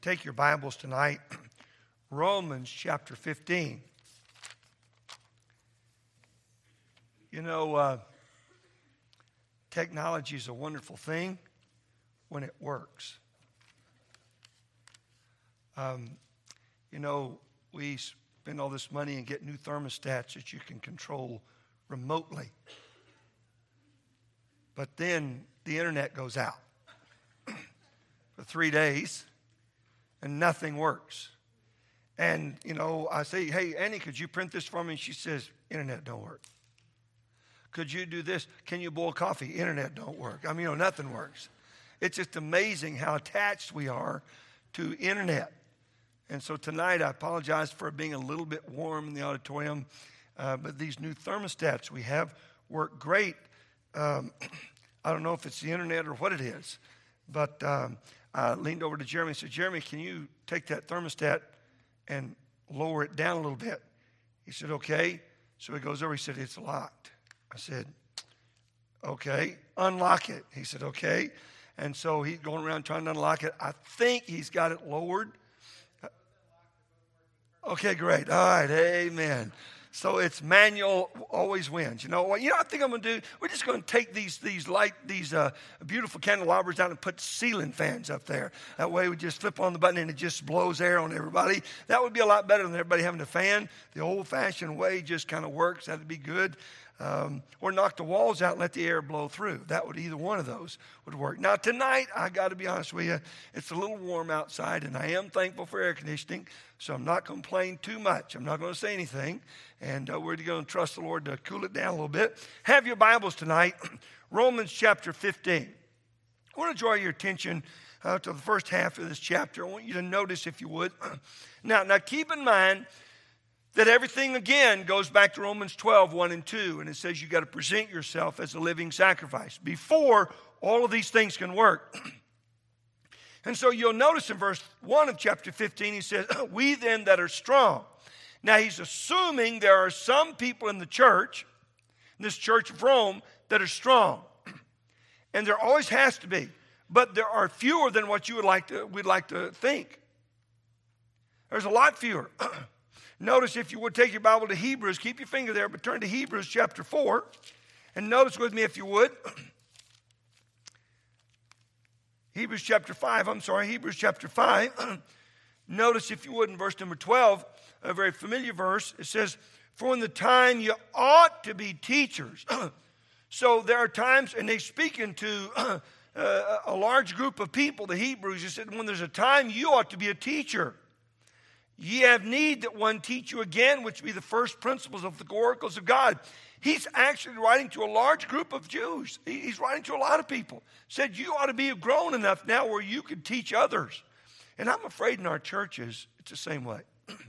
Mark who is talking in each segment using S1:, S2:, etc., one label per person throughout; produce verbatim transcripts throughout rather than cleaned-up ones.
S1: take your Bibles tonight, Romans chapter fifteen. You know, uh, technology is a wonderful thing when it works. Um, you know, we spend all this money and get new thermostats that you can control remotely. But then the internet goes out for three days and nothing works. And, you know, I say, hey, Annie, could you print this for me? And she says, internet don't work. Could you do this? Can you boil coffee? Internet don't work. I mean, you know, nothing works. It's just amazing how attached we are to internet. And so tonight, I apologize for being a little bit warm in the auditorium, uh, but these new thermostats we have work great. Um, I don't know if it's the internet or what it is, but um, I leaned over to Jeremy and said, Jeremy, can you take that thermostat and lower it down a little bit? He said, okay. So he goes over, he said, it's locked. I said, okay, unlock it. He said, okay. And so he's going around trying to unlock it. I think he's got it lowered. Okay, great. All right, amen. So it's manual always wins. You know what? You know what I think I'm going to do? We're just going to take these these light these uh, beautiful candelabras out and put ceiling fans up there. That way we just flip on the button and it just blows air on everybody. That would be a lot better than everybody having a fan. The old-fashioned way just kind of works. That'd be good. Um, or knock the walls out and let the air blow through. That would, either one of those would work. Now tonight, I got to be honest with you, it's a little warm outside, and I am thankful for air conditioning, so I'm not complaining too much. I'm not going to say anything, and uh, we're going to trust the Lord to cool it down a little bit. Have your Bibles tonight, Romans chapter fifteen. I want to draw your attention uh, to the first half of this chapter. I want you to notice, if you would. Now, now keep in mind that everything, again, goes back to Romans twelve, one and two. And it says you got to present yourself as a living sacrifice before all of these things can work. And so you'll notice in verse one of chapter fifteen, he says, we then that are strong. Now he's assuming there are some people in the church, in this church of Rome, that are strong. And there always has to be. But there are fewer than what you would like to, we'd like to think. There's a lot fewer. Notice, if you would, take your Bible to Hebrews. Keep your finger there, but turn to Hebrews chapter four. And notice with me, if you would. Hebrews chapter five, I'm sorry, Hebrews chapter five. Notice, if you would, in verse number twelve, a very familiar verse. It says, for in the time you ought to be teachers. So there are times, and they speak into uh, a large group of people, the Hebrews. He said, when there's a time, you ought to be a teacher. Ye have need that one teach you again, which be the first principles of the oracles of God. He's actually writing to a large group of Jews. He's writing to a lot of people. Said you ought to be grown enough now where you can teach others. And I'm afraid in our churches, it's the same way.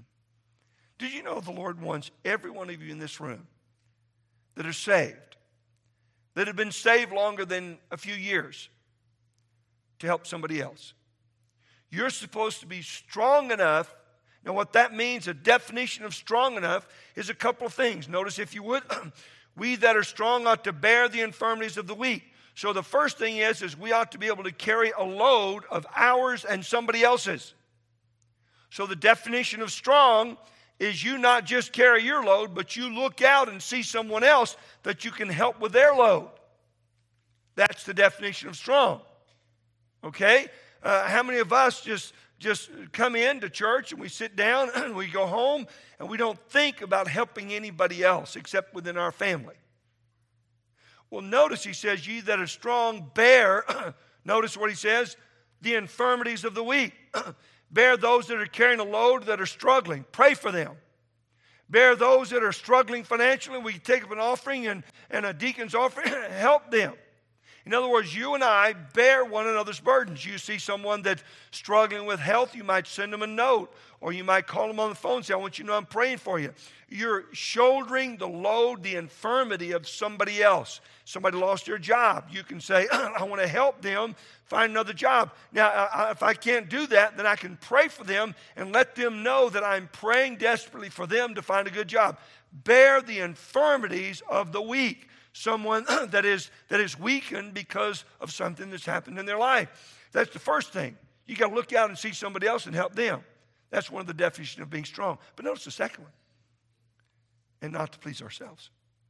S1: Did you know the Lord wants every one of you in this room that are saved, that have been saved longer than a few years, to help somebody else? You're supposed to be strong enough. Now, what that means, a definition of strong enough, is a couple of things. Notice, if you would, we that are strong ought to bear the infirmities of the weak. So the first thing is, is we ought to be able to carry a load of ours and somebody else's. So the definition of strong is you not just carry your load, but you look out and see someone else that you can help with their load. That's the definition of strong. Okay? Uh, how many of us just... Just come into church and we sit down and we go home and we don't think about helping anybody else except within our family? Well, notice he says, ye that are strong bear, notice what he says, the infirmities of the weak. Bear those that are carrying a load, that are struggling. Pray for them. Bear those that are struggling financially. We take up an offering and, and a deacon's offering. Help them. In other words, you and I bear one another's burdens. You see someone that's struggling with health, you might send them a note, or you might call them on the phone and say, I want you to know I'm praying for you. You're shouldering the load, the infirmity of somebody else. Somebody lost their job. You can say, I want to help them find another job. Now, I, if I can't do that, then I can pray for them and let them know that I'm praying desperately for them to find a good job. Bear the infirmities of the weak. Someone that is that is weakened because of something that's happened in their life. That's the first thing. You got to look out and see somebody else and help them. That's one of the definitions of being strong. But notice the second one. And not to please ourselves.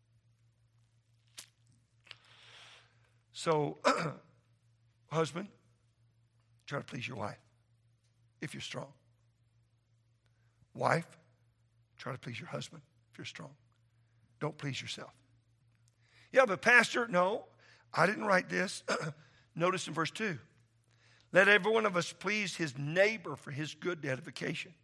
S1: So, husband, try to please your wife if you're strong. Wife, try to please your husband if you're strong. Don't please yourself. Yeah, but pastor, no, I didn't write this. Notice in verse two. Let every one of us please his neighbor for his good edification.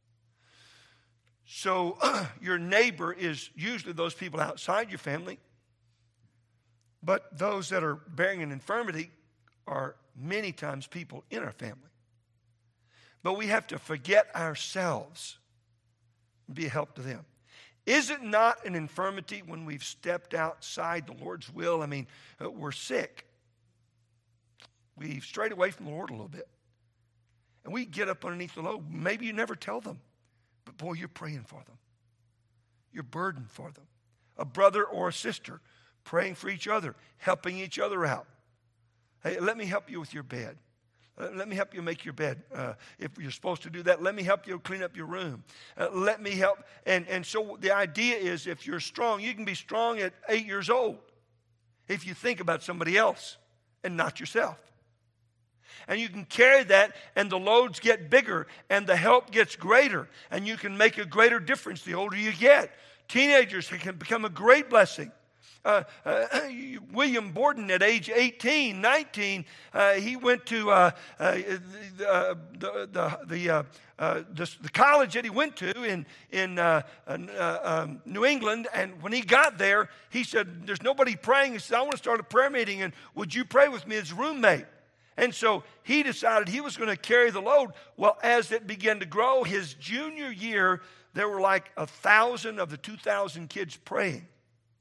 S1: So your neighbor is usually those people outside your family. But those that are bearing an infirmity are many times people in our family. But we have to forget ourselves and be a help to them. Is it not an infirmity when we've stepped outside the Lord's will? I mean, uh, we're sick. We've strayed away from the Lord a little bit. And we get up underneath the load. Maybe you never tell them. But boy, you're praying for them. You're burdened for them. A brother or a sister praying for each other, helping each other out. Hey, let me help you with your bed. Uh, let me help you make your bed. Uh, if you're supposed to do that, let me help you clean up your room. Uh, let me help. And, and so the idea is if you're strong, you can be strong at eight years old if you think about somebody else and not yourself. And you can carry that, and the loads get bigger, and the help gets greater, and you can make a greater difference the older you get. Teenagers can become a great blessing. Uh, uh, William Borden at age eighteen, nineteen, uh, he went to uh, uh, the, the, the, the, uh, uh, the, the college that he went to in, in uh, uh, um, New England. And when he got there, he said, there's nobody praying. He said, I want to start a prayer meeting, and would you pray with me as roommate? And so he decided he was going to carry the load. Well, as it began to grow, his junior year, there were like a thousand of the two thousand kids praying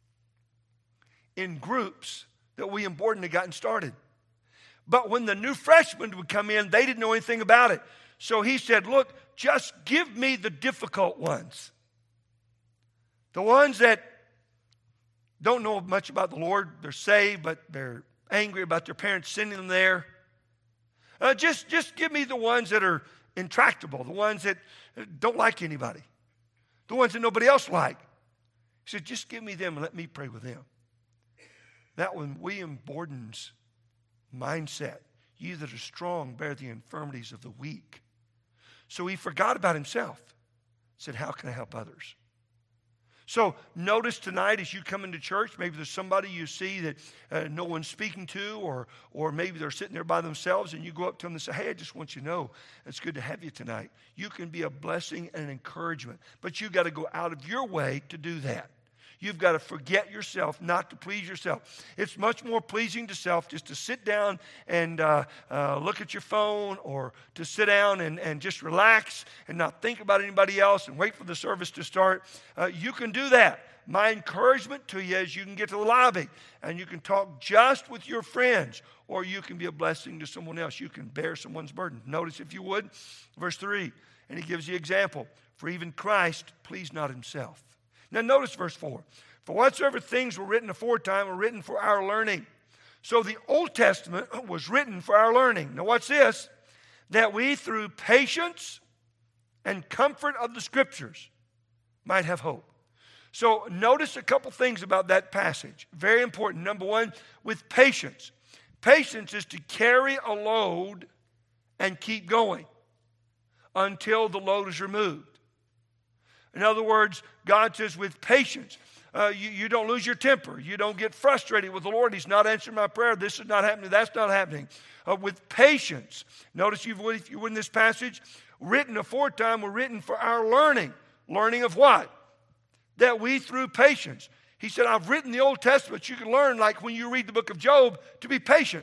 S1: in groups that William Borden had gotten started. But when the new freshmen would come in, they didn't know anything about it. So he said, look, just give me the difficult ones. The ones that don't know much about the Lord. They're saved, but they're angry about their parents sending them there. Uh, just, just give me the ones that are intractable, the ones that don't like anybody, the ones that nobody else likes. He said, just give me them and let me pray with them. That was William Borden's mindset. You that are strong bear the infirmities of the weak. So he forgot about himself. Said, how can I help others? So notice tonight as you come into church, maybe there's somebody you see that uh, no one's speaking to, or or maybe they're sitting there by themselves, and you go up to them and say, hey, I just want you to know it's good to have you tonight. You can be a blessing and an encouragement, but you've got to go out of your way to do that. You've got to forget yourself, not to please yourself. It's much more pleasing to self just to sit down and uh, uh, look at your phone, or to sit down and, and just relax and not think about anybody else and wait for the service to start. Uh, you can do that. My encouragement to you is you can get to the lobby and you can talk just with your friends, or you can be a blessing to someone else. You can bear someone's burden. Notice, if you would, verse three, and he gives the example. For even Christ pleased not himself. Now notice verse four. For whatsoever things were written aforetime were written for our learning. So the Old Testament was written for our learning. Now what's this? That we through patience and comfort of the Scriptures might have hope. So notice a couple things about that passage. Very important. Number one, with patience. Patience is to carry a load and keep going until the load is removed. In other words, God says with patience, uh, you, you don't lose your temper. You don't get frustrated with the Lord. He's not answering my prayer. This is not happening. That's not happening. Uh, with patience. Notice you've, if you would in this passage, written aforetime were written for our learning. Learning of what? That we through patience. He said, I've written the Old Testament. You can learn, like when you read the book of Job, to be patient.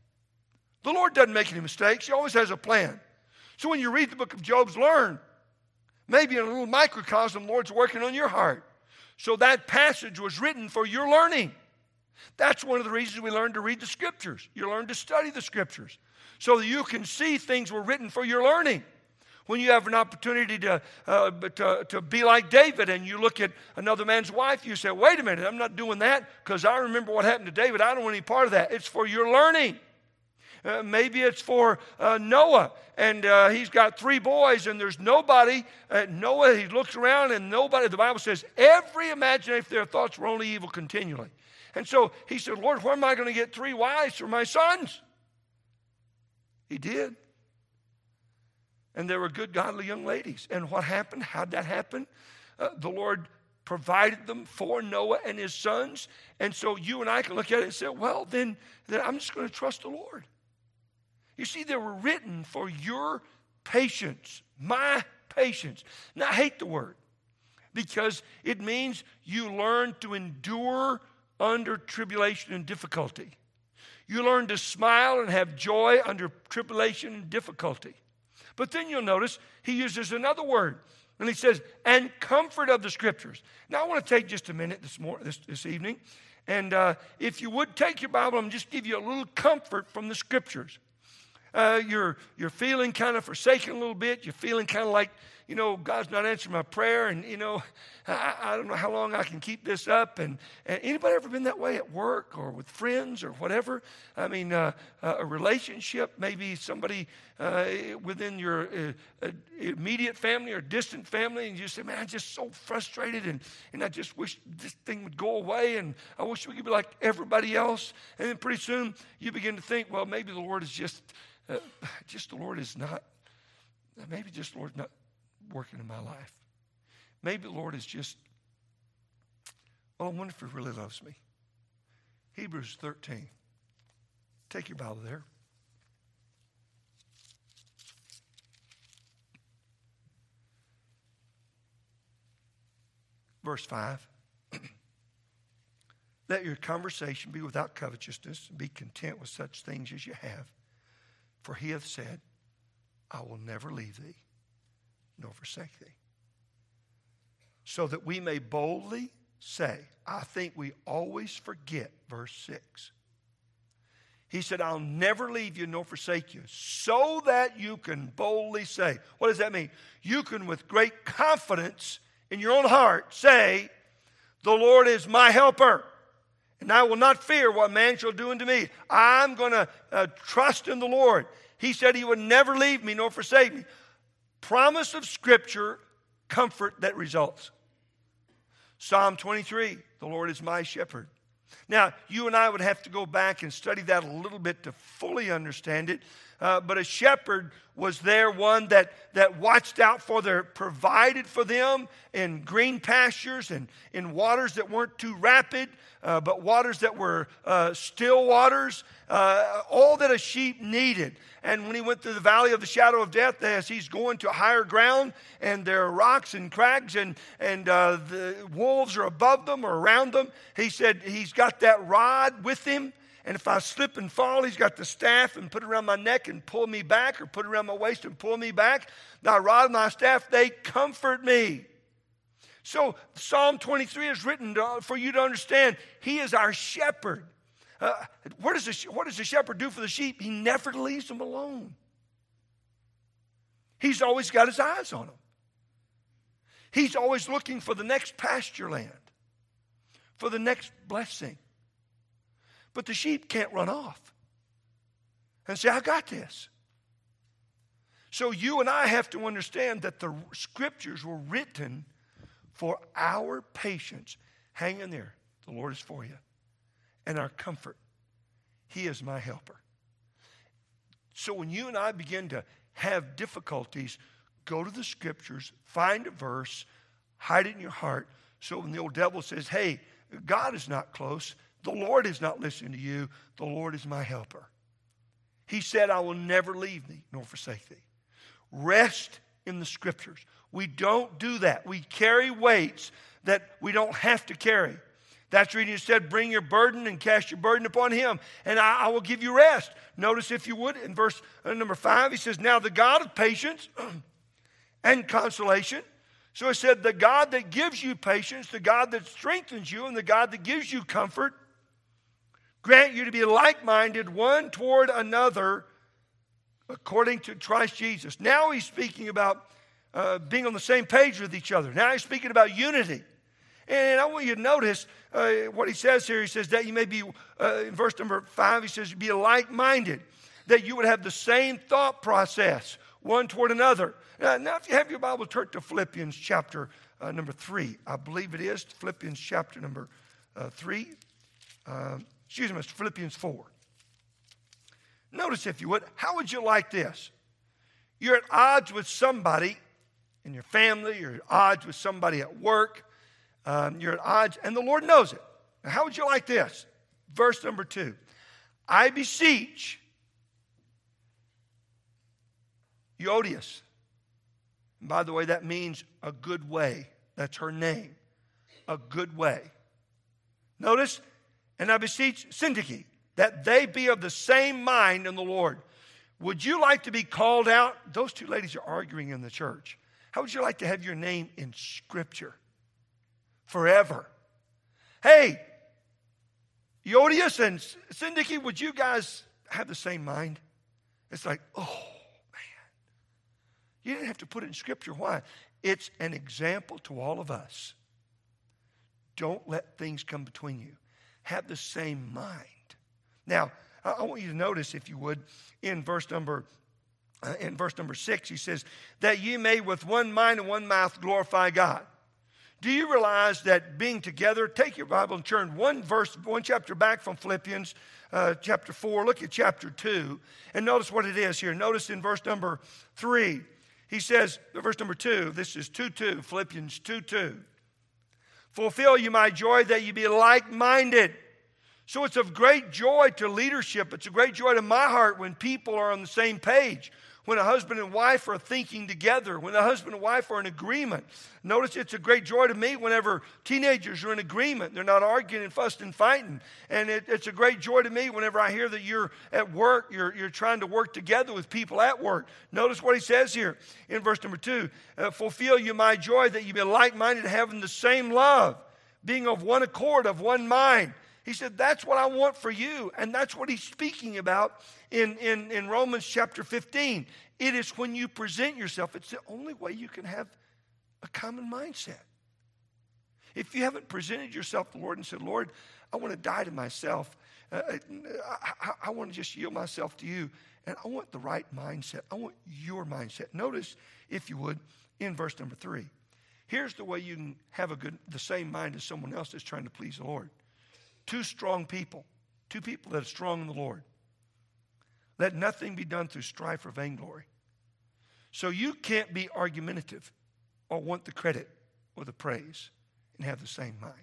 S1: The Lord doesn't make any mistakes. He always has a plan. So when you read the book of Job, learn. Maybe in a little microcosm, the Lord's working on your heart. So that passage was written for your learning. That's one of the reasons we learn to read the Scriptures. You learn to study the Scriptures so that you can see things were written for your learning. When you have an opportunity to, uh, to, to be like David and you look at another man's wife, you say, wait a minute, I'm not doing that because I remember what happened to David. I don't want any part of that. It's for your learning. Uh, maybe it's for uh, Noah, and uh, he's got three boys, and there's nobody. Uh, Noah, he looks around, and nobody, the Bible says, every imagination of their thoughts were only evil continually. And so he said, Lord, where am I going to get three wives for my sons? He did. And they were good, godly young ladies. And what happened? How'd that happen? Uh, the Lord provided them for Noah and his sons. And so you and I can look at it and say, well, then, then I'm just going to trust the Lord. You see, they were written for your patience, my patience. Now, I hate the word because it means you learn to endure under tribulation and difficulty. You learn to smile and have joy under tribulation and difficulty. But then you'll notice he uses another word. And he says, and comfort of the Scriptures. Now, I want to take just a minute this morning, this, this evening. And uh, if you would take your Bible and just give you a little comfort from the Scriptures. Uh, you're, you're feeling kind of forsaken a little bit. You're feeling kind of like, you know, God's not answering my prayer. And, you know, I, I don't know how long I can keep this up. And, and anybody ever been that way at work or with friends or whatever? I mean, uh, uh, a relationship, maybe somebody uh, within your uh, uh, immediate family or distant family. And you say, man, I'm just so frustrated. And, and I just wish this thing would go away. And I wish we could be like everybody else. And then pretty soon you begin to think, well, maybe the Lord is just... Uh, just the Lord is not, maybe just the Lord's not working in my life. Maybe the Lord is just, well, I wonder if He really loves me. Hebrews thirteen. Take your Bible there. Verse five. Let your conversation be without covetousness, and be content with such things as you have. For He hath said, I will never leave thee, nor forsake thee. So that we may boldly say, I think we always forget verse six. He said, I'll never leave you nor forsake you, so that you can boldly say. What does that mean? You can with great confidence in your own heart say, the Lord is my helper. And I will not fear what man shall do unto me. I'm going to uh, trust in the Lord. He said He would never leave me nor forsake me. Promise of Scripture, comfort that results. Psalm twenty-three, the Lord is my shepherd. Now, you and I would have to go back and study that a little bit to fully understand it. Uh, but a shepherd was there, one that, that watched out for their, provided for them in green pastures and in waters that weren't too rapid, uh, but waters that were uh, still waters, uh, all that a sheep needed. And when he went through the valley of the shadow of death, as he's going to higher ground, and there are rocks and crags, and, and uh, the wolves are above them or around them, he said he's got that rod with him. And if I slip and fall, He's got the staff and put it around my neck and pull me back, or put it around my waist and pull me back. Thy rod and thy staff, they comfort me. So Psalm twenty-three is written to, for you to understand He is our shepherd. Uh, what, does the, what does the shepherd do for the sheep? He never leaves them alone. He's always got His eyes on them. He's always looking for the next pasture land, for the next blessing. But the sheep can't run off and say, I got this. So you and I have to understand that the Scriptures were written for our patience. Hang in there. The Lord is for you. And our comfort. He is my helper. So when you and I begin to have difficulties, go to the Scriptures, find a verse, hide it in your heart. So when the old devil says, hey, God is not close, the Lord is not listening to you. The Lord is my helper. He said, I will never leave thee nor forsake thee. Rest in the Scriptures. We don't do that. We carry weights that we don't have to carry. That's reading. He said, bring your burden and cast your burden upon Him, and I, I will give you rest. Notice, if you would, in verse uh, number five, he says, now the God of patience and consolation. So he said, the God that gives you patience, the God that strengthens you, and the God that gives you comfort, grant you to be like-minded one toward another according to Christ Jesus. Now he's speaking about uh, being on the same page with each other. Now he's speaking about unity. And I want you to notice uh, what he says here. He says that you may be, uh, in verse number five, he says, be like-minded. that you would have the same thought process, one toward another. Now, now if you have your Bible, turn to Philippians chapter uh, number three. I believe it is Philippians chapter number uh, three. Uh, excuse me, it's Philippians four. Notice, if you would, how would you like this? You're at odds with somebody in your family, you're at odds with somebody at work, um, you're at odds, and the Lord knows it. Now, how would you like this? Verse number two. I beseech Euodias. And by the way, that means a good way. That's her name. A good way. Notice, and I beseech Syntyche, that they be of the same mind in the Lord. Would you like to be called out? Those two ladies are arguing in the church. How would you like to have your name in Scripture forever? Hey, Euodias and Syntyche, would you guys have the same mind? It's like, oh, man. You didn't have to put it in Scripture. Why? It's an example to all of us. Don't let things come between you. Have the same mind. Now, I want you to notice, if you would, in verse number uh, in verse number six, he says, that ye may with one mind and one mouth glorify God. Do you realize that being together, take your Bible and turn one verse, one chapter back from Philippians uh, chapter four, look at chapter two, and notice what it is here. Notice in verse number three, he says, verse number two, this is two two, Philippians two two. Fulfill you my joy that you be like-minded. So it's of great joy to leadership. It's a great joy to my heart when people are on the same page, when a husband and wife are thinking together, when a husband and wife are in agreement. Notice it's a great joy to me whenever teenagers are in agreement. They're not arguing and fussing and fighting. And it, it's a great joy to me whenever I hear that you're at work, you're, you're trying to work together with people at work. Notice what he says here in verse number two. Uh, Fulfill you my joy that you be like-minded, having the same love, being of one accord, of one mind. He said, that's what I want for you. And that's what he's speaking about in, in, in Romans chapter fifteen. It is when you present yourself. It's the only way you can have a common mindset. If you haven't presented yourself to the Lord and said, Lord, I want to die to myself. Uh, I, I, I want to just yield myself to you. And I want the right mindset. I want your mindset. Notice, if you would, in verse number three. Here's the way you can have a good, the same mind as someone else that's trying to please the Lord. Two strong people, two people that are strong in the Lord. Let nothing be done through strife or vainglory. So you can't be argumentative or want the credit or the praise and have the same mind.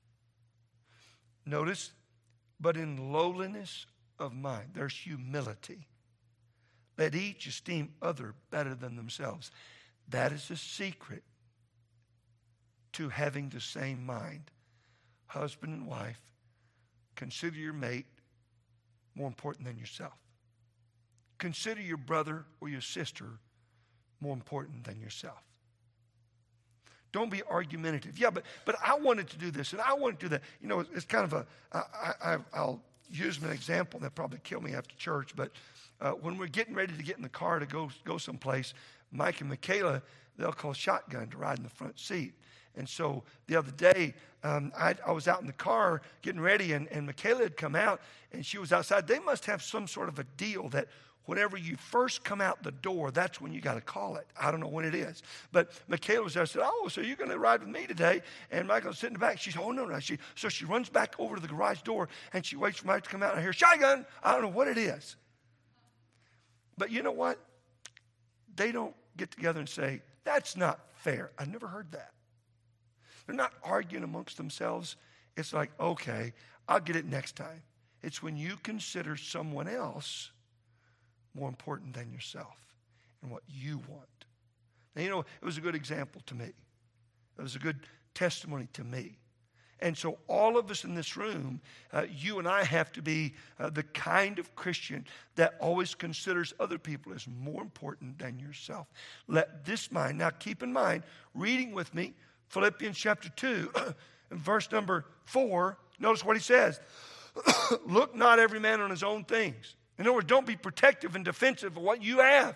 S1: Notice, but in lowliness of mind, there's humility. Let each esteem other better than themselves. That is the secret to having the same mind. Husband and wife, consider your mate more important than yourself. Consider your brother or your sister more important than yourself. Don't be argumentative. Yeah, but but I wanted to do this and I want to do that. You know, it's, it's kind of a, I, I, I'll use an example that probably kill me after church, but uh, when we're getting ready to get in the car to go, go someplace, Mike and Michaela, they'll call shotgun to ride in the front seat. And so the other day, um, I, I was out in the car getting ready, and, and Michaela had come out, and she was outside. They must have some sort of a deal that whenever you first come out the door, that's when you got to call it. I don't know when it is. But Michaela was there. I said, oh, so you're going to ride with me today? And Michael was sitting in the back. She said, oh, no, no. She, so she runs back over to the garage door, and she waits for Mike to come out, and I hear, shotgun. I don't know what it is. But you know what? They don't get together and say, that's not fair. I never heard that. They're not arguing amongst themselves. It's like, okay, I'll get it next time. It's when you consider someone else more important than yourself and what you want. Now, you know, it was a good example to me. It was a good testimony to me. And so all of us in this room, uh, you and I have to be uh, the kind of Christian that always considers other people as more important than yourself. Let this mind, now keep in mind, reading with me, Philippians chapter two, and verse number four, notice what he says. Look not every man on his own things. In other words, don't be protective and defensive of what you have.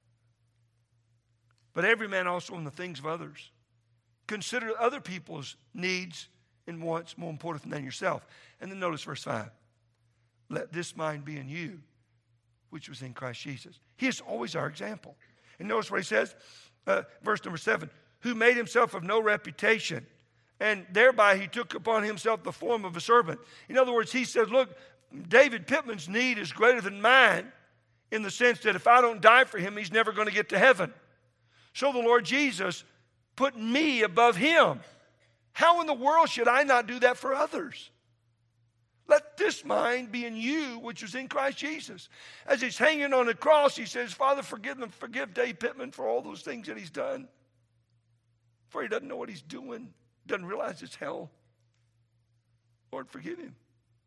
S1: But every man also on the things of others. Consider other people's needs and wants more important than yourself. And then notice verse five. Let this mind be in you, which was in Christ Jesus. He is always our example. And notice what he says, uh, verse number seven, who made himself of no reputation, and thereby he took upon himself the form of a servant. In other words, he said, look, David Pittman's need is greater than mine, in the sense that if I don't die for him, he's never going to get to heaven. So the Lord Jesus put me above him. How in the world should I not do that for others? Let this mind be in you, which was in Christ Jesus. As he's hanging on the cross, he says, Father, forgive them, forgive Dave Pittman for all those things that he's done. For he doesn't know what he's doing, doesn't realize it's hell. Lord, forgive him.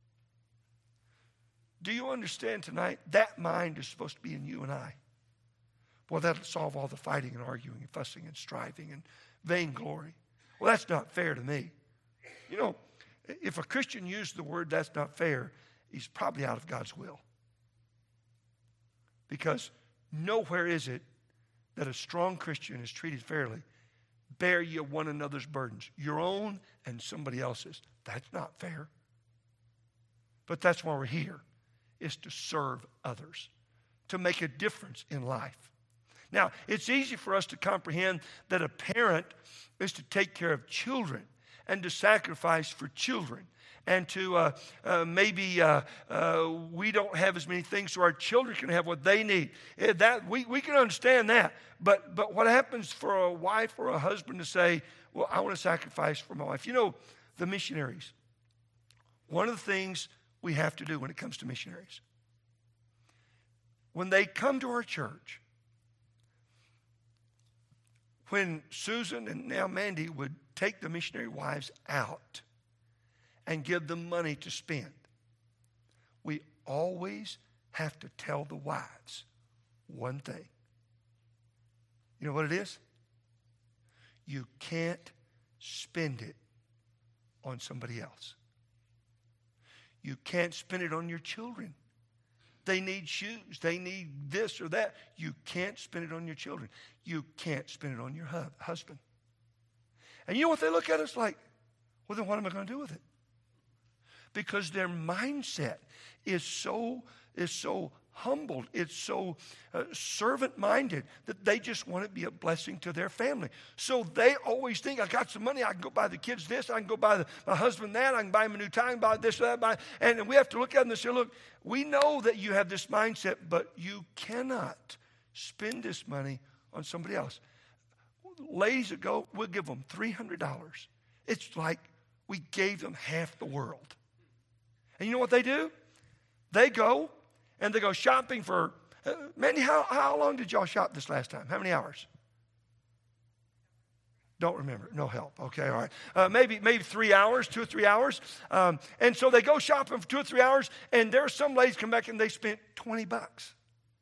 S1: Do you understand tonight? That mind is supposed to be in you and I. Well, that'll solve all the fighting and arguing and fussing and striving and vainglory. Well, that's not fair to me. You know, if a Christian used the word that's not fair, he's probably out of God's will. Because nowhere is it that a strong Christian is treated fairly. Bear ye one another's burdens, your own and somebody else's. That's not fair. But that's why we're here, is to serve others, to make a difference in life. Now, it's easy for us to comprehend that a parent is to take care of children and to sacrifice for children. And to uh, uh, maybe uh, uh, we don't have as many things so our children can have what they need. Uh, that we, we can understand that. But, but what happens for a wife or a husband to say, well, I want to sacrifice for my wife. You know, the missionaries, one of the things we have to do when it comes to missionaries, when they come to our church, when Susan and now Mandy would take the missionary wives out and give them money to spend, we always have to tell the wives one thing. You know what it is? You can't spend it on somebody else. You can't spend it on your children. They need shoes. They need this or that. You can't spend it on your children. You can't spend it on your hu- husband. And you know what they look at us like? Well, then what am I going to do with it? Because their mindset is so, is so humbled. It's so uh, servant-minded that they just want to be a blessing to their family. So they always think, I got some money, I can go buy the kids this, I can go buy the, my husband that, I can buy him a new tie, I can buy this or that. Buy. And we have to look at them and say, look, we know that you have this mindset, but you cannot spend this money on somebody else. Ladies that go, we'll give them three hundred dollars. It's like we gave them half the world. And you know what they do? They go and they go shopping for, uh, Mandy, how, how long did y'all shop this last time? How many hours? Don't remember. No help. Okay, all right. Uh, maybe maybe three hours, two or three hours. Um, and so they go shopping for two or three hours, and there are some ladies come back and they spent twenty bucks.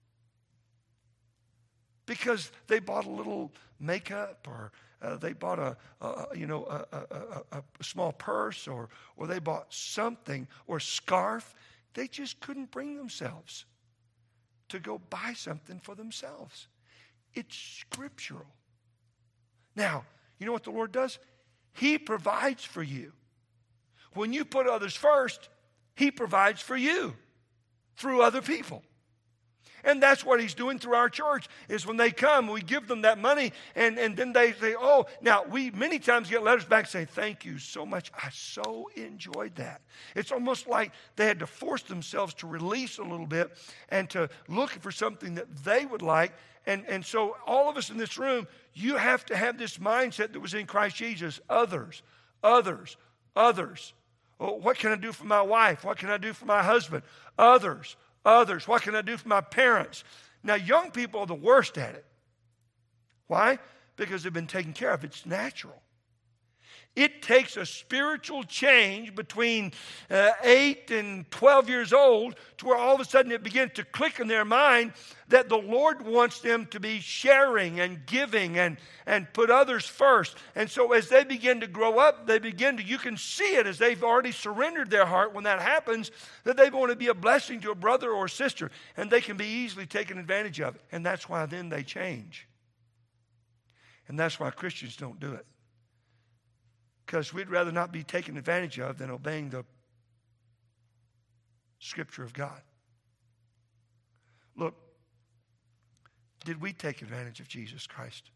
S1: Because they bought a little makeup, or uh, they bought a, a you know a, a, a, a small purse, or or they bought something, or a scarf. They just couldn't bring themselves to go buy something for themselves. It's scriptural. Now, you know what the Lord does? He provides for you. When you put others first, He provides for you through other people. And that's what He's doing through our church, is when they come, we give them that money, and, and then they say, oh, now we many times get letters back saying, thank you so much. I so enjoyed that. It's almost like they had to force themselves to release a little bit and to look for something that they would like. And, and so all of us in this room, you have to have this mindset that was in Christ Jesus. Others, others, others. Oh, what can I do for my wife? What can I do for my husband? Others. Others. What can I do for my parents? Now, young people are the worst at it. Why? Because they've been taken care of. It's natural. It takes a spiritual change between uh, eight and twelve years old to where all of a sudden it begins to click in their mind that the Lord wants them to be sharing and giving and, and put others first. And so as they begin to grow up, they begin to, you can see it as they've already surrendered their heart when that happens, that they want to be a blessing to a brother or a sister, and they can be easily taken advantage of. And that's why then they change. And that's why Christians don't do it. Because we'd rather not be taken advantage of than obeying the Scripture of God. Look, did we take advantage of Jesus Christ?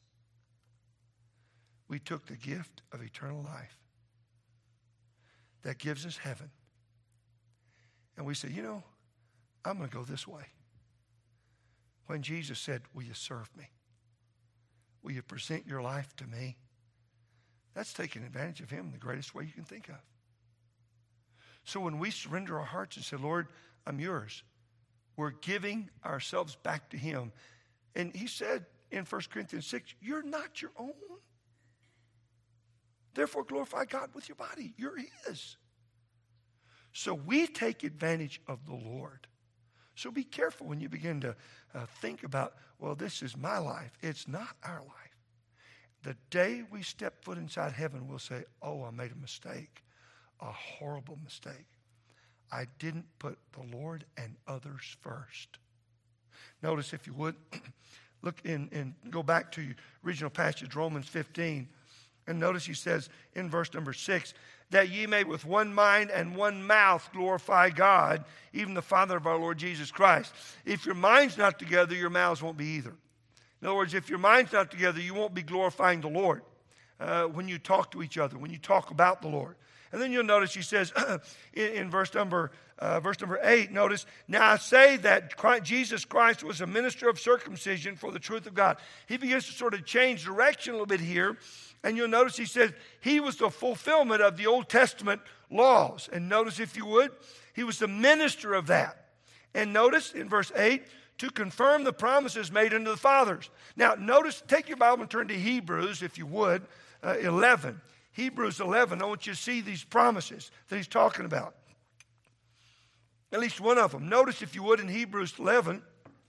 S1: We took the gift of eternal life that gives us heaven. And we said, you know, I'm going to go this way. When Jesus said, will you serve me? Will you present your life to me? That's taking advantage of him in the greatest way you can think of. So when we surrender our hearts and say, Lord, I'm yours, we're giving ourselves back to him. And he said in First Corinthians six, you're not your own. Therefore, glorify God with your body. You're his. So we take advantage of the Lord. So be careful when you begin to uh, think about, well, this is my life. It's not our life. The day we step foot inside heaven, we'll say, oh, I made a mistake, a horrible mistake. I didn't put the Lord and others first. Notice, if you would, look in and go back to your original passage, Romans fifteen. And notice he says in verse number six, that ye may with one mind and one mouth glorify God, even the Father of our Lord Jesus Christ. If your mind's not together, your mouths won't be either. In other words, if your mind's not together, you won't be glorifying the Lord uh, when you talk to each other, when you talk about the Lord. And then you'll notice he says in, in verse number uh, verse number eight, notice, now I say that Christ, Jesus Christ was a minister of circumcision for the truth of God. He begins to sort of change direction a little bit here. And you'll notice he says he was the fulfillment of the Old Testament laws. And notice, if you would, he was the minister of that. And notice in verse eight, to confirm the promises made unto the fathers. Now, notice, take your Bible and turn to Hebrews, if you would, uh, eleven. Hebrews eleven, I want you to see these promises that he's talking about. At least one of them. Notice, if you would, in Hebrews eleven,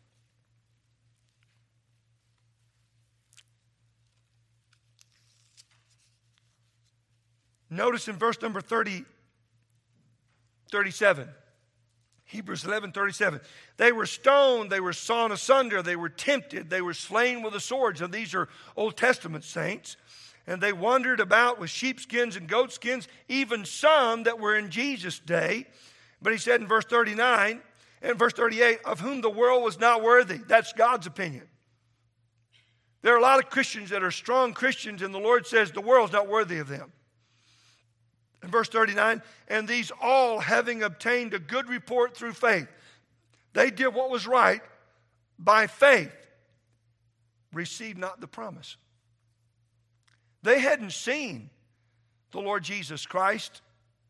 S1: notice in verse number thirty, thirty-seven. Hebrews eleven, thirty-seven. They were stoned, they were sawn asunder, they were tempted, they were slain with the swords. And these are Old Testament saints. And they wandered about with sheepskins and goatskins, even some that were in Jesus' day. But he said in verse thirty-nine and verse thirty-eight, of whom the world was not worthy. That's God's opinion. There are a lot of Christians that are strong Christians, and the Lord says the world's not worthy of them. In verse thirty-nine, and these all having obtained a good report through faith. They did what was right by faith, received not the promise. They hadn't seen the Lord Jesus Christ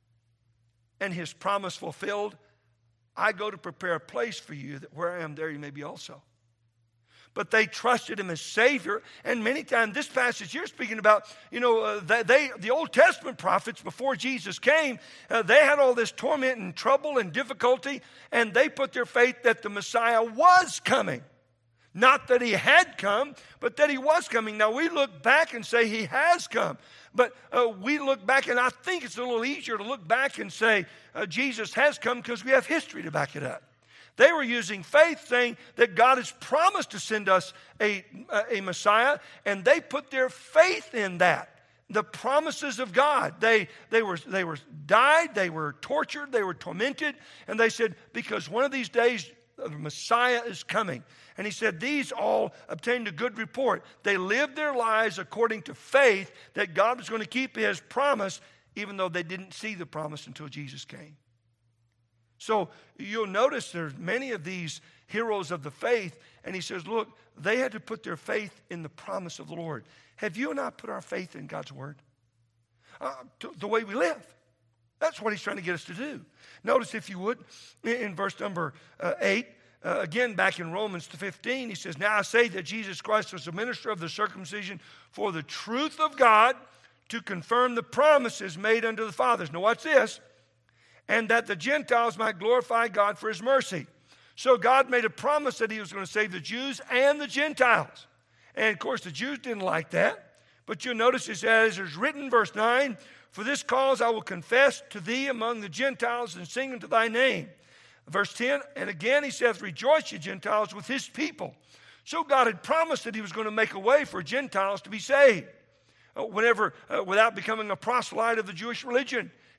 S1: and his promise fulfilled. I go to prepare a place for you, that where I am, there you may be also. But they trusted him as Savior. And many times, this passage here speaking about, you know, uh, they, they the Old Testament prophets, before Jesus came, uh, they had all this torment and trouble and difficulty, and they put their faith that the Messiah was coming. Not that he had come, but that he was coming. Now, we look back and say he has come. But uh, we look back, and I think it's a little easier to look back and say uh, Jesus has come because we have history to back it up. They were using faith, saying that God has promised to send us a, a Messiah, and they put their faith in that. The promises of God. They, they, were, they were died, they were tortured, they were tormented, and they said, because one of these days the Messiah is coming. And he said, these all obtained a good report. They lived their lives according to faith that God was going to keep his promise, even though they didn't see the promise until Jesus came. So you'll notice there's many of these heroes of the faith, and he says, look, they had to put their faith in the promise of the Lord. Have you and I put our faith in God's word? Uh, to, the way we live. That's what he's trying to get us to do. Notice, if you would, in, in verse number uh, eight, uh, again back in Romans fifteen, he says, now I say that Jesus Christ was a minister of the circumcision for the truth of God, to confirm the promises made unto the fathers. Now watch this. And that the Gentiles might glorify God for his mercy. So God made a promise that he was going to save the Jews and the Gentiles. And of course the Jews didn't like that. But you'll notice it says, there's written, verse nine, for this cause I will confess to thee among the Gentiles and sing unto thy name. Verse ten, and again he says, rejoice ye Gentiles with his people. So God had promised that he was going to make a way for Gentiles to be saved. Uh, whenever, uh, without becoming a proselyte of the Jewish religion.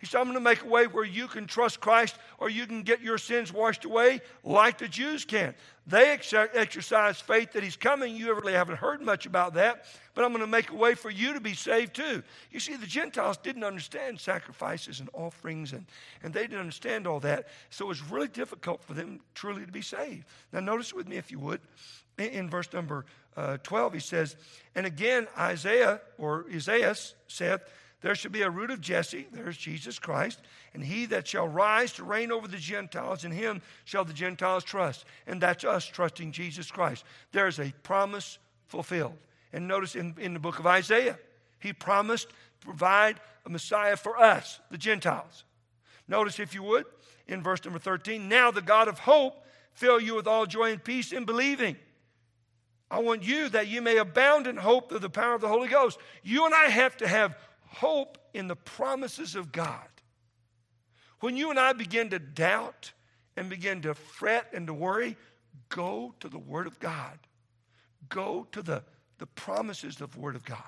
S1: He said, I'm going to make a way where you can trust Christ or you can get your sins washed away like the Jews can. They ex- exercise faith that he's coming. You really haven't heard much about that, but I'm going to make a way for you to be saved too. You see, the Gentiles didn't understand sacrifices and offerings, and, and they didn't understand all that. So it was really difficult for them truly to be saved. Now notice with me, if you would, in, in verse number uh, twelve, he says, and again Isaiah, or Isaiah saith, there shall be a root of Jesse, there's Jesus Christ, and he that shall rise to reign over the Gentiles, in him shall the Gentiles trust. And that's us trusting Jesus Christ. There's a promise fulfilled. And notice in, in the book of Isaiah, he promised to provide a Messiah for us, the Gentiles. Notice, if you would, in verse number thirteen, now the God of hope fill you with all joy and peace in believing. I want you that you may abound in hope through the power of the Holy Ghost. You and I have to have hope in the promises of God. When you and I begin to doubt and begin to fret and to worry, go to the Word of God. Go to the, the promises of the Word of God.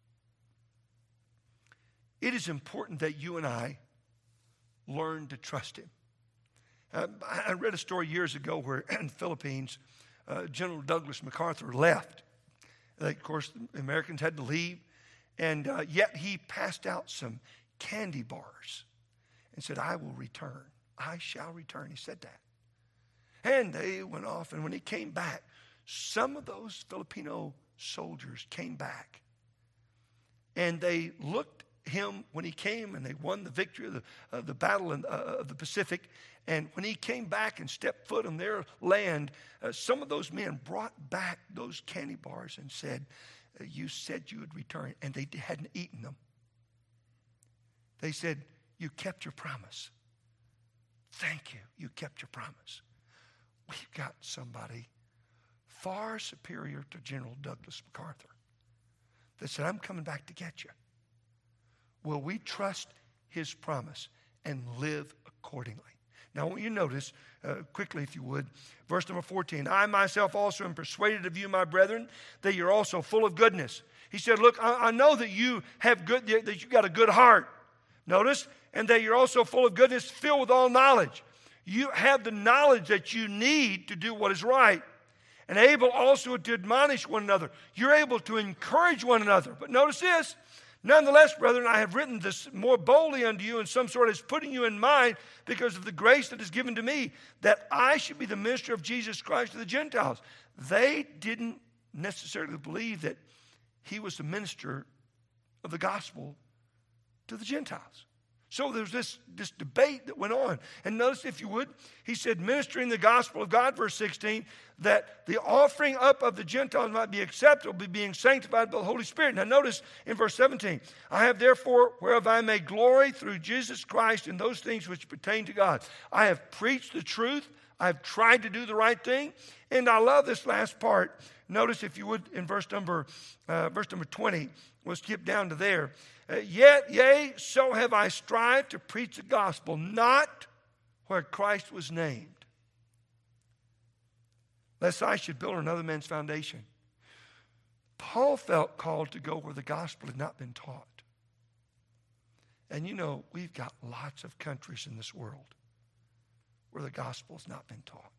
S1: It is important that you and I learn to trust Him. Uh, I read a story years ago where in the Philippines, uh, General Douglas MacArthur left. Of course, the Americans had to leave. And uh, yet he passed out some candy bars and said, I will return. I shall return. He said that. And they went off. And when he came back, some of those Filipino soldiers came back. And they looked him when he came, and they won the victory of the, of the battle in, uh, of the Pacific. And when he came back and stepped foot on their land, uh, some of those men brought back those candy bars and said, you said you would return, and they hadn't eaten them. They said, you kept your promise. Thank you, you kept your promise. We've got somebody far superior to General Douglas MacArthur that said, I'm coming back to get you. Will we trust his promise and live accordingly? Now, I want you to notice, uh, quickly if you would, verse number fourteen. I myself also am persuaded of you, my brethren, that you're also full of goodness. He said, look, I, I know that you have good, that you got a good heart. Notice, and that you're also full of goodness, filled with all knowledge. You have the knowledge that you need to do what is right. And able also to admonish one another. You're able to encourage one another. But notice this. Nonetheless, brethren, I have written this more boldly unto you in some sort as putting you in mind because of the grace that is given to me, that I should be the minister of Jesus Christ to the Gentiles. They didn't necessarily believe that he was the minister of the gospel to the Gentiles. So there's this, this debate that went on. And notice, if you would, he said, ministering the gospel of God, verse sixteen, that the offering up of the Gentiles might be acceptable, be being sanctified by the Holy Spirit. Now notice in verse seventeen, I have therefore, whereof I may glory through Jesus Christ in those things which pertain to God. I have preached the truth. I've tried to do the right thing. And I love this last part. Notice, if you would, in verse number, uh, verse number twenty, we'll skip down to there. Uh, Yet, yea, so have I strived to preach the gospel, not where Christ was named, lest I should build another man's foundation. Paul felt called to go where the gospel had not been taught. And you know, we've got lots of countries in this world where the gospel has not been taught.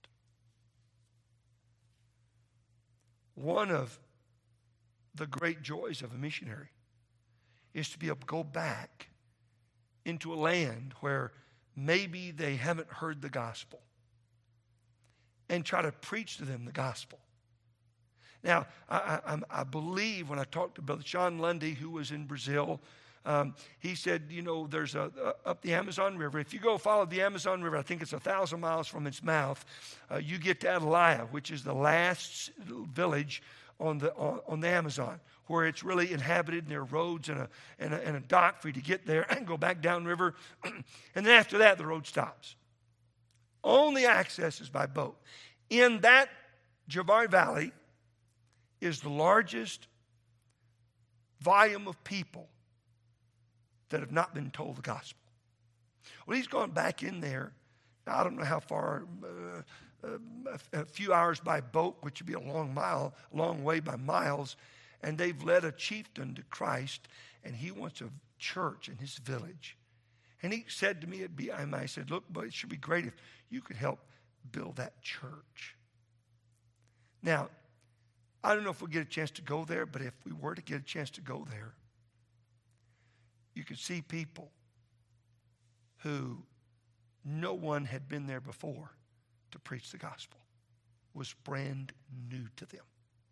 S1: One of the great joys of a missionary is to be able to go back into a land where maybe they haven't heard the gospel and try to preach to them the gospel. Now, I, I, I believe when I talked to Brother Sean Lundy, who was in Brazil, um, he said, you know, there's a, a up the Amazon River. If you go follow the Amazon River, I think it's a thousand miles from its mouth, uh, you get to Atalaia, which is the last village on the on, on the Amazon, where it's really inhabited, and there are roads and a, and a, and a dock for you to get there and go back downriver. And then after that, the road stops. Only access is by boat. In that Javari Valley is the largest volume of people that have not been told the gospel. Well, he's gone back in there. I don't know how far, uh, uh, a, a few hours by boat, which would be a long mile, a long way by miles. And they've led a chieftain to Christ, and he wants a church in his village. And he said to me at B I M I, he said, look, but it should be great if you could help build that church. Now, I don't know if we'll get a chance to go there, but if we were to get a chance to go there, you could see people who no one had been there before to preach the gospel. It was brand new to them.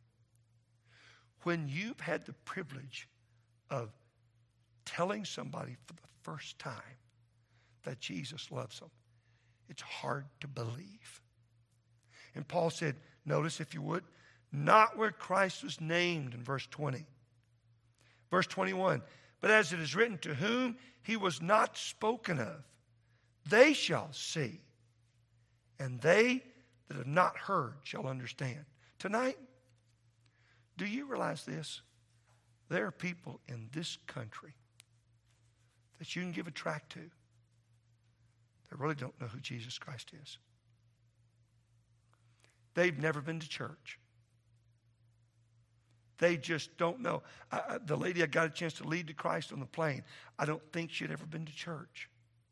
S1: When you've had the privilege of telling somebody for the first time that Jesus loves them, it's hard to believe. And Paul said, notice if you would, not where Christ was named in verse twenty. Verse twenty-one, but as it is written, to whom he was not spoken of, they shall see, and they that have not heard shall understand. Tonight, do you realize this? There are people in this country that you can give a tract to that really don't know who Jesus Christ is. They've never been to church. They just don't know. I, the lady I got a chance to lead to Christ on the plane, I don't think she'd ever been to church.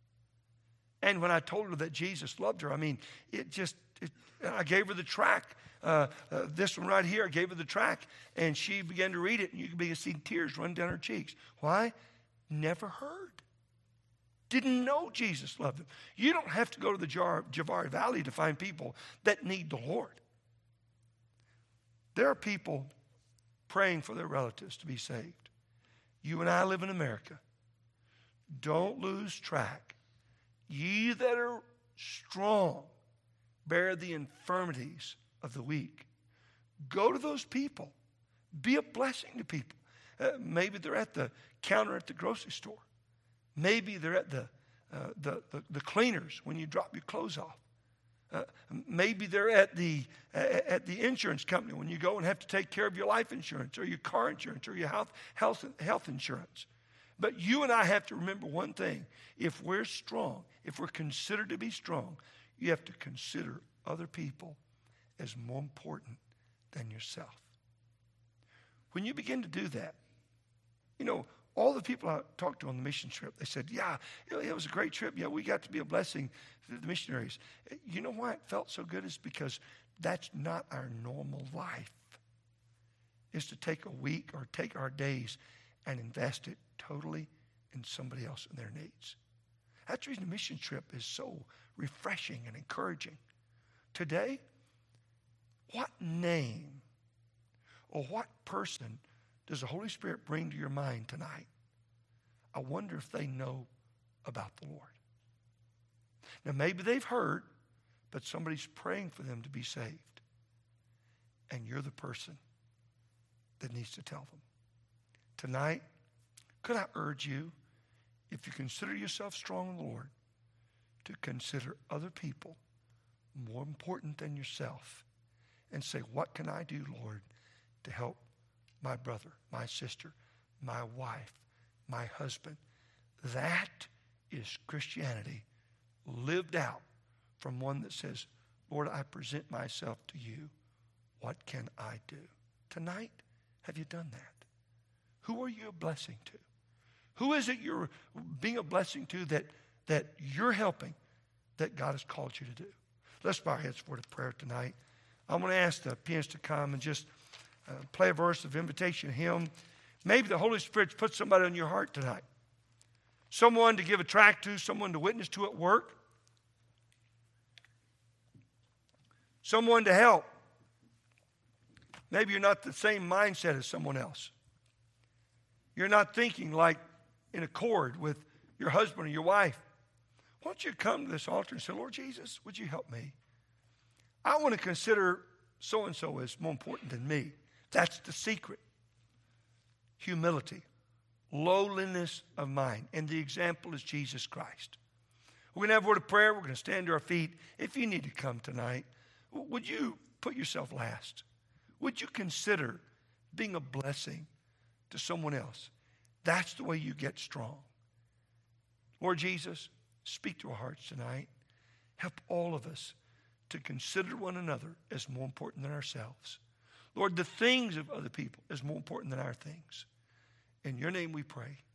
S1: And when I told her that Jesus loved her, I mean, it just, it, I gave her the tract. Uh, uh, this one right here, I gave her the tract, and she began to read it, and you could begin to see tears run down her cheeks. Why? Never heard. Didn't know Jesus loved them. You don't have to go to the Javari Valley to find people that need the Lord. There are people praying for their relatives to be saved. You and I live in America. Don't lose track. Ye that are strong, bear the infirmities of the weak. Go to those people. Be a blessing to people. Uh, maybe they're at the counter at the grocery store. Maybe they're at the, uh, the, the, the cleaners when you drop your clothes off. Uh, maybe they're at the, uh, at the insurance company when you go and have to take care of your life insurance or your car insurance or your health, health, health insurance. But you and I have to remember one thing. If we're strong, if we're considered to be strong, you have to consider other people as more important than yourself. When you begin to do that, you know, all the people I talked to on the mission trip, they said, yeah, it was a great trip. Yeah, we got to be a blessing to the missionaries. You know why it felt so good? Is because that's not our normal life. Is to take a week or take our days and invest it totally in somebody else and their needs. That's the reason the mission trip is so refreshing and encouraging. Today, what name or what person does the Holy Spirit bring to your mind tonight? I wonder if they know about the Lord. Now, maybe they've heard, but somebody's praying for them to be saved. And you're the person that needs to tell them. Tonight, could I urge you, if you consider yourself strong in the Lord, to consider other people more important than yourself and say, what can I do, Lord, to help my brother, my sister, my wife, my husband? That is Christianity lived out from one that says, Lord, I present myself to you. What can I do? Tonight, have you done that? Who are you a blessing to? Who is it you're being a blessing to that, that you're helping that God has called you to do? Let's bow our heads for the prayer tonight. I'm going to ask the pianist to come and just uh, play a verse of invitation hymn. Maybe the Holy Spirit's put somebody on your heart tonight. Someone to give a tract to, someone to witness to at work. Someone to help. Maybe you're not the same mindset as someone else. You're not thinking like in accord with your husband or your wife. Why don't you come to this altar and say, Lord Jesus, would you help me? I want to consider so-and-so as more important than me. That's the secret. Humility, lowliness of mind. And the example is Jesus Christ. We're going to have a word of prayer. We're going to stand to our feet. If you need to come tonight, would you put yourself last? Would you consider being a blessing to someone else? That's the way you get strong. Lord Jesus, speak to our hearts tonight. Help all of us to consider one another as more important than ourselves. Lord, the things of other people is more important than our things. In your name we pray.